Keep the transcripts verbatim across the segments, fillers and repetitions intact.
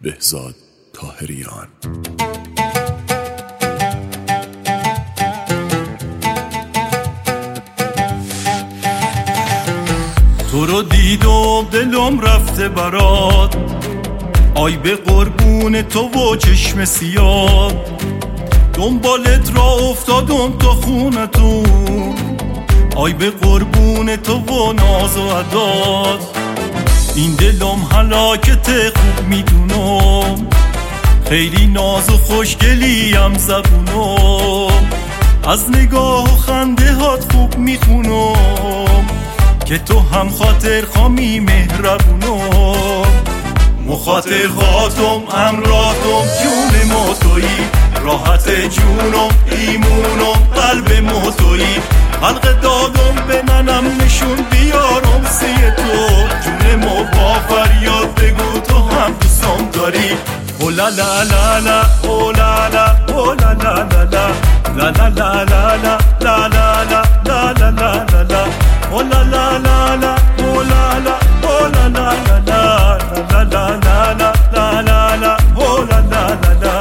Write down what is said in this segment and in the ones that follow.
بهزاد طاهریان. تو رو دیدم دلم رفته برات، آی به قربون تو و چشم سیاد، دنبالت را افتادم تا خونتون، آی به قربون تو و ناز و عداد. این دلم هلاکت خوب میدونم، خیلی ناز و خوشگلیم زبونم، از نگاه و خنده هات خوب میخونم که تو هم خاطر خامی مهربونم. مخاطر خاطم امراتم جون موتویی، راحت جونم ایمونم قلب موتویی، حلق دادم به ننم نشون بیارم سی تو، جون مو با فریاد بگو تو هم دوستم داری. او لا لا لا لا او لا لا او لا لا لا لا لا لا لا لا لا لا لا لا لا لا لا او لا لا لا لا او لا لا او لا لا لا لا لا لا لا لا لا لا او لا لا لا لا.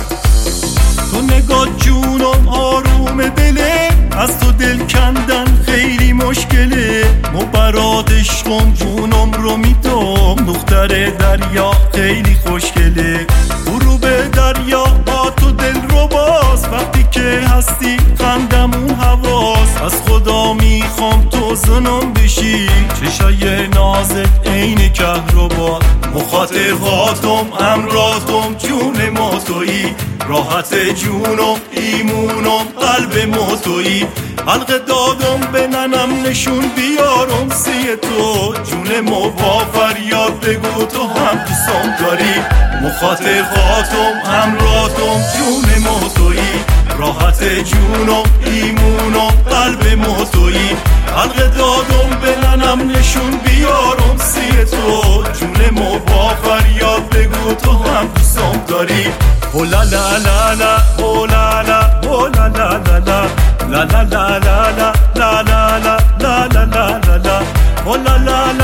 تو نگاه جونم آروم دله، از تو دل کندن خیلی مشکله، مبرات عشقم جونم رو میدم، دختر دریا خیلی خوشگله، برو به دریا با تو دل رو باز، وقتی که هستی خندمون حواس، از خدا میخوام تو زنم بشی، چشای نازت عین کهربا، مخاطر هاتم امراتم جون ما تویی، راحت جونم ایمونم قلب ما تویی، حلق دادم به ننم نشون بیارم سی تو، جون مو با فریاد بگو تو هم دوستم داری. مخاطر خاطم امراتم جون ما تویی، راحت جونم ایمونم قلب ما تویی، حلق دادم به ننم نشون بیارم سی تو، جون مو با فریاد بگو تو هم دوستم داری. او لا لا لا لا او لا لا او لا لا لا لا لا لا لا لا لا لا لا لا لا لا لا او لا لا